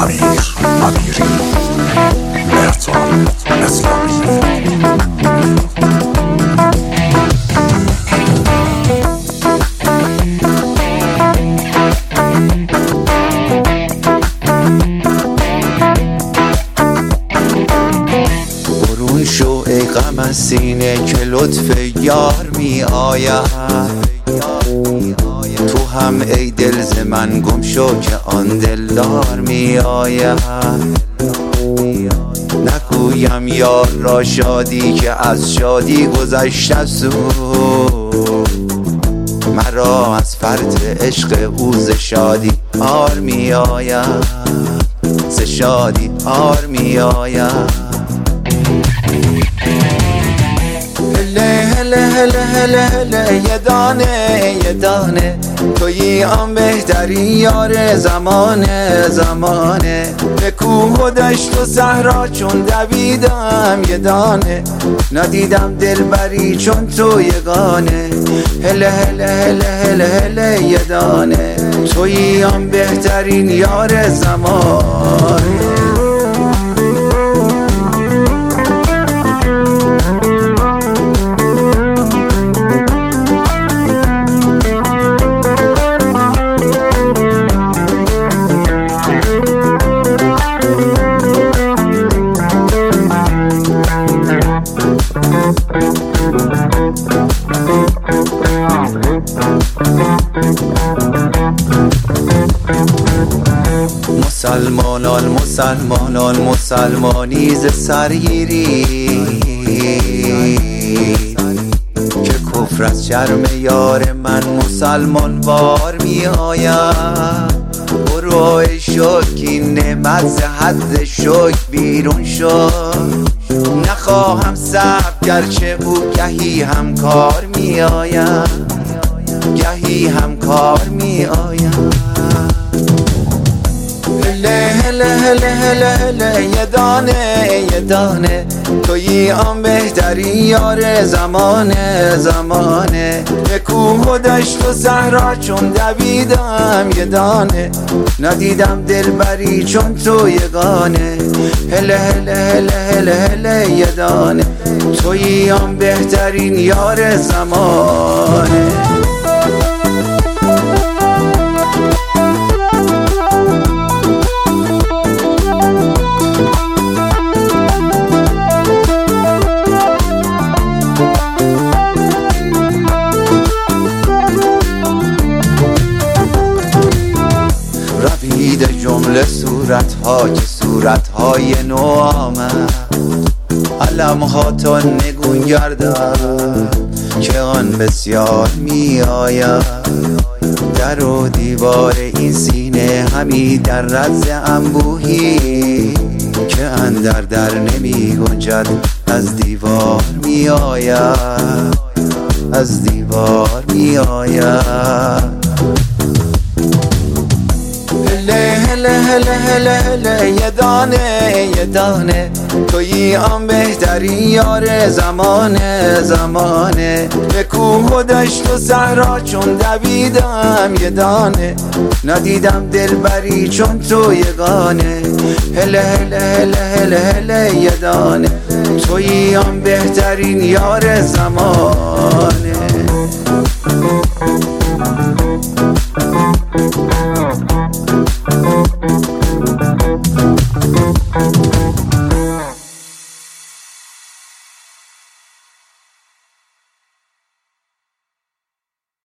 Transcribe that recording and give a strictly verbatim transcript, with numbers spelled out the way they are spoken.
امیر امیری، مهرجان اسلامی. برون شو ای غم از سینه که لطف یار می آید. تو هم ای دل ز من گم شو که آن دلدار می آید. نگویم یار را شادی که از شادی گذشته زود، مرا از فرط عشق او ز شادی آر می آید، ز شادی آر می آید. هله هله هله هله هله یه دانه یه دانه تویی آن بهترین یار زمانه زمانه. به کوه و دشت و صحرا چون دویدم یه دانه، ندیدم دلبری چون تو یگانه. هله هله هله هله هله یه دانه تویی آن بهترین یار زمانه. مسلمانان مسلمانان مسلمانی ز سرگیری، که کفر از شرم یار من مسلمان وار می آید. برو ای شکر این نعمت ز حد شکر بیرون شد، نخواهم صبر گرچه او گهی هم کار می آید، گهی هم کار می آید. هله هله هله هله هله یه دانه یه دانه تویی آن بهترین یار زمانه زمانه. به کوه و دشت و صحرا چون دویدم یه دانه، ندیدم دلبری چون تو یگانه. هله هله هله هله هله یه دانه تویی آن بهترین یار زمانه. روید جمله صورت ها که صورت های نو آمد، علم ها تا نگون گردد که آن بسیار می آید. در و دیوار این سینه همی در رز انبوهی، که اندر در نمی گنجد از دیوار می آید، از دیوار می آید. هله هله هله هله هله یه دانه یه دانه تویی آن بهترین یار زمانه زمانه. به کوه و دشت و صحرا چون دویدم یه دانه، ندیدم دلبری چون تو یگانه. هله هله هله هله هله یه دانه تویی آن بهترین یار زمانه.